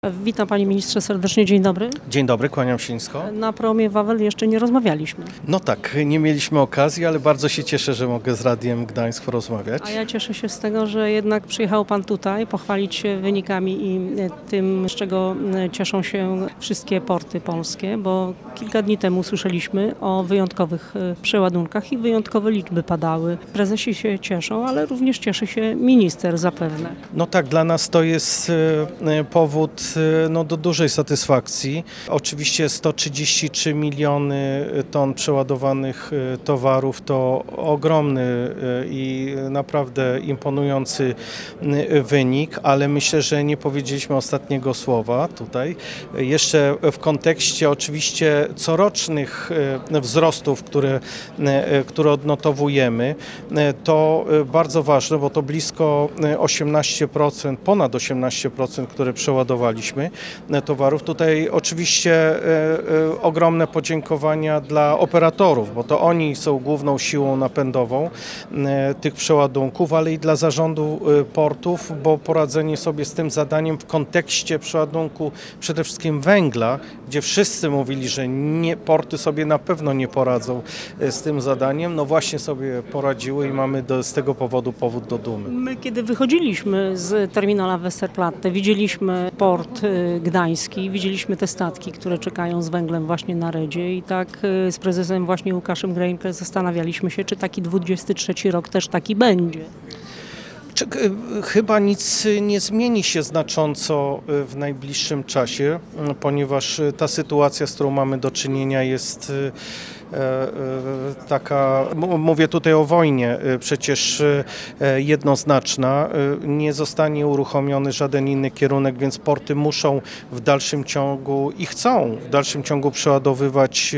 Witam Panie Ministrze serdecznie, dzień dobry. Dzień dobry, kłaniam się nisko. Na promie Wawel jeszcze nie rozmawialiśmy. No tak, nie mieliśmy okazji, ale bardzo się cieszę, że mogę z Radiem Gdańsk porozmawiać. A ja cieszę się z tego, że jednak przyjechał Pan tutaj pochwalić się wynikami i tym, z czego cieszą się wszystkie porty polskie, bo kilka dni temu słyszeliśmy o wyjątkowych przeładunkach i wyjątkowe liczby padały. Prezesi się cieszą, ale również cieszy się minister zapewne. No tak, dla nas to jest powód do dużej satysfakcji. Oczywiście 133 miliony ton przeładowanych towarów to ogromny i naprawdę imponujący wynik, ale myślę, że nie powiedzieliśmy ostatniego słowa tutaj. Jeszcze w kontekście oczywiście corocznych wzrostów, które odnotowujemy, to bardzo ważne, bo to blisko 18%, ponad 18%, które przeładowaliśmy towarów. Tutaj oczywiście ogromne podziękowania dla operatorów, bo to oni są główną siłą napędową tych przeładunków, ale i dla zarządu portów, bo poradzenie sobie z tym zadaniem w kontekście przeładunku przede wszystkim węgla, gdzie wszyscy mówili, że porty sobie na pewno nie poradzą z tym zadaniem, no właśnie sobie poradziły i mamy z tego powodu powód do dumy. My, kiedy wychodziliśmy z terminala Westerplatte, widzieliśmy port gdański, widzieliśmy te statki, które czekają z węglem właśnie na Redzie i tak z prezesem właśnie Łukaszem Greinke zastanawialiśmy się, czy taki 23 rok też taki będzie. Chyba nic nie zmieni się znacząco w najbliższym czasie, ponieważ ta sytuacja, z którą mamy do czynienia, jest taka, mówię tutaj o wojnie, przecież jednoznaczna. Nie zostanie uruchomiony żaden inny kierunek, więc porty muszą w dalszym ciągu i chcą w dalszym ciągu przeładowywać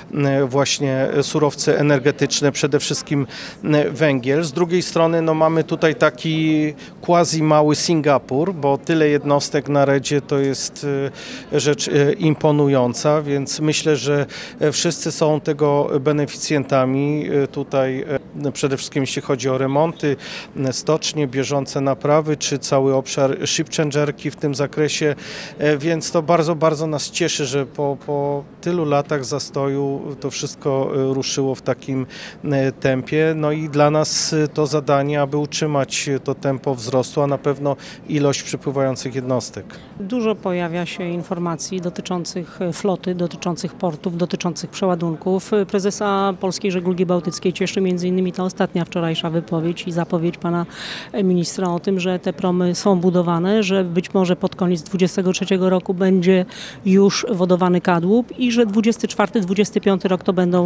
właśnie surowce energetyczne, przede wszystkim węgiel. Z drugiej strony mamy tutaj taki quasi mały Singapur, bo tyle jednostek na Redzie to jest rzecz imponująca, więc myślę, że wszyscy są tego beneficjentami tutaj przede wszystkim jeśli chodzi o remonty, stocznie, bieżące naprawy, czy cały obszar shipchangerki w tym zakresie, więc to bardzo, bardzo nas cieszy, że po tylu latach zastoju to wszystko ruszyło w takim tempie, no i dla nas to zadanie, aby utrzymać to tempo wzrostu, a na pewno ilość przypływających jednostek. Dużo pojawia się informacji dotyczących floty, dotyczących portów, dotyczących przeładunków. Prezesa Polskiej Żeglugi Bałtyckiej cieszy m.in. ta ostatnia wczorajsza wypowiedź i zapowiedź pana ministra o tym, że te promy są budowane, że być może pod koniec 2023 roku będzie już wodowany kadłub i że 2024-2025 rok to będą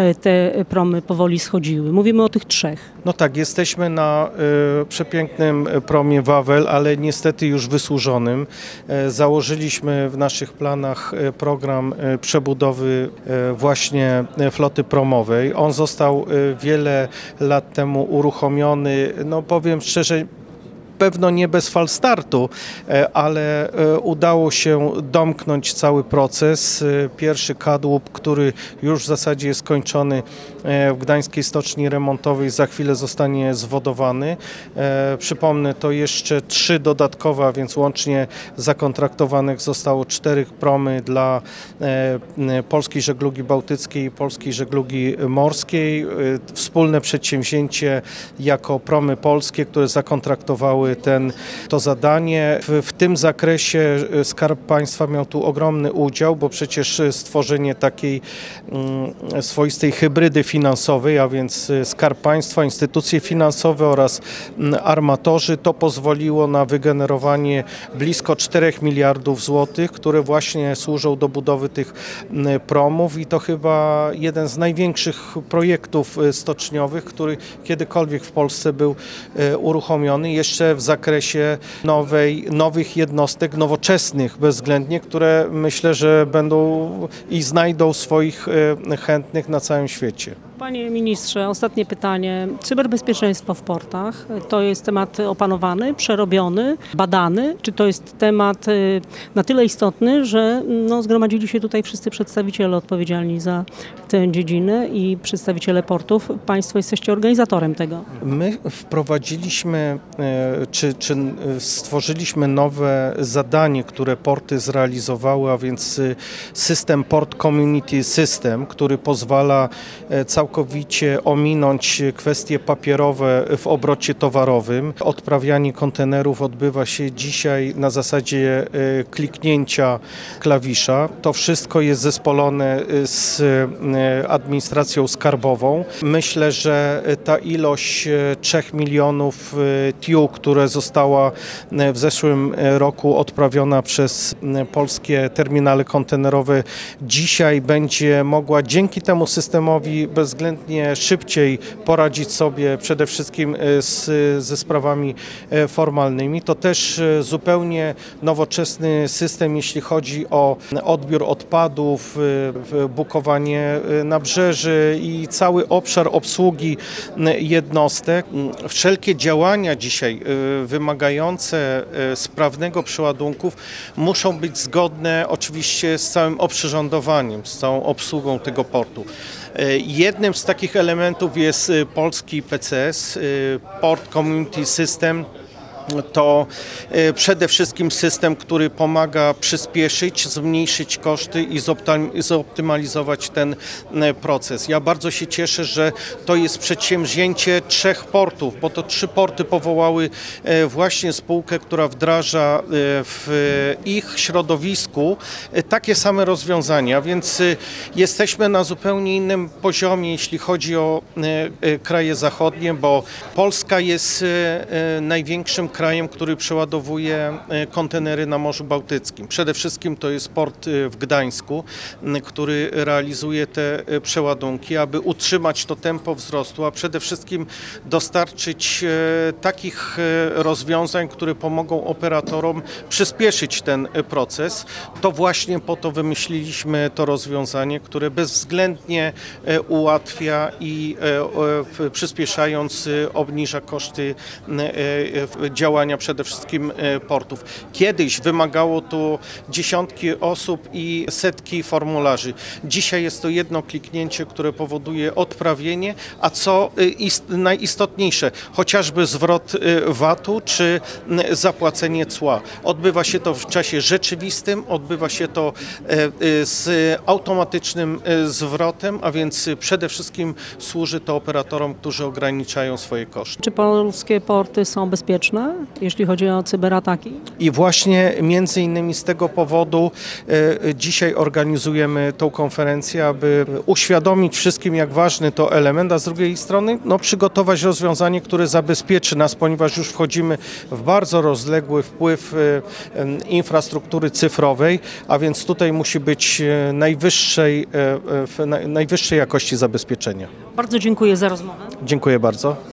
te promy powoli schodziły. Mówimy o tych trzech. No tak, jesteśmy na przepięknym promie Wawel, ale niestety już wysłużonym. Założyliśmy w naszych planach program przebudowy właśnie floty promowej. On został wiele lat temu uruchomiony, no powiem szczerze, pewno nie bez falstartu, ale udało się domknąć cały proces. Pierwszy kadłub, który już w zasadzie jest skończony w Gdańskiej Stoczni Remontowej, za chwilę zostanie zwodowany. Przypomnę, to jeszcze 3 dodatkowe, a więc łącznie zakontraktowanych zostało 4 promy dla Polskiej Żeglugi Bałtyckiej i Polskiej Żeglugi Morskiej. Wspólne przedsięwzięcie jako promy polskie, które zakontraktowały to zadanie. W tym zakresie Skarb Państwa miał tu ogromny udział, bo przecież stworzenie takiej swoistej hybrydy finansowej, a więc Skarb Państwa, instytucje finansowe oraz armatorzy, to pozwoliło na wygenerowanie blisko 4 miliardów złotych, które właśnie służą do budowy tych promów i to chyba jeden z największych projektów stoczniowych, który kiedykolwiek w Polsce był uruchomiony. Jeszcze w zakresie nowych jednostek, nowoczesnych bezwzględnie, które myślę, że będą i znajdą swoich chętnych na całym świecie. Panie ministrze, ostatnie pytanie. Cyberbezpieczeństwo w portach to jest temat opanowany, przerobiony, badany? Czy to jest temat na tyle istotny, że zgromadzili się tutaj wszyscy przedstawiciele odpowiedzialni za tę dziedzinę i przedstawiciele portów? Państwo jesteście organizatorem tego. My wprowadziliśmy, czy stworzyliśmy nowe zadanie, które porty zrealizowały, a więc system Port Community System, który pozwala całkowicie ominąć kwestie papierowe w obrocie towarowym. Odprawianie kontenerów odbywa się dzisiaj na zasadzie kliknięcia klawisza. To wszystko jest zespolone z administracją skarbową. Myślę, że ta ilość 3 milionów TEU, która została w zeszłym roku odprawiona przez polskie terminale kontenerowe, dzisiaj będzie mogła dzięki temu systemowi bezwzględnie szybciej poradzić sobie przede wszystkim ze sprawami formalnymi. To też zupełnie nowoczesny system, jeśli chodzi o odbiór odpadów, bukowanie nabrzeży i cały obszar obsługi jednostek. Wszelkie działania dzisiaj wymagające sprawnego przeładunków muszą być zgodne oczywiście z całym oprzyrządowaniem, z całą obsługą tego portu. Jednym z takich elementów jest polski PCS, Port Community System. To przede wszystkim system, który pomaga przyspieszyć, zmniejszyć koszty i zoptymalizować ten proces. Ja bardzo się cieszę, że to jest przedsięwzięcie 3 portów, bo to 3 porty powołały właśnie spółkę, która wdraża w ich środowisku takie same rozwiązania, więc jesteśmy na zupełnie innym poziomie, jeśli chodzi o kraje zachodnie, bo Polska jest największym krajem, który przeładowuje kontenery na Morzu Bałtyckim. Przede wszystkim to jest port w Gdańsku, który realizuje te przeładunki, aby utrzymać to tempo wzrostu, a przede wszystkim dostarczyć takich rozwiązań, które pomogą operatorom przyspieszyć ten proces. To właśnie po to wymyśliliśmy to rozwiązanie, które bezwzględnie ułatwia i przyspieszając obniża koszty działania przede wszystkim portów. Kiedyś wymagało to dziesiątki osób i setki formularzy. Dzisiaj jest to jedno kliknięcie, które powoduje odprawienie, a co najistotniejsze, chociażby zwrot VAT-u czy zapłacenie cła. Odbywa się to w czasie rzeczywistym, odbywa się to z automatycznym zwrotem, a więc przede wszystkim służy to operatorom, którzy ograniczają swoje koszty. Czy polskie porty są bezpieczne, jeśli chodzi o cyberataki? I właśnie między innymi z tego powodu dzisiaj organizujemy tą konferencję, aby uświadomić wszystkim, jak ważny to element, a z drugiej strony przygotować rozwiązanie, które zabezpieczy nas, ponieważ już wchodzimy w bardzo rozległy wpływ infrastruktury cyfrowej, a więc tutaj musi być najwyższej jakości zabezpieczenia. Bardzo dziękuję za rozmowę. Dziękuję bardzo.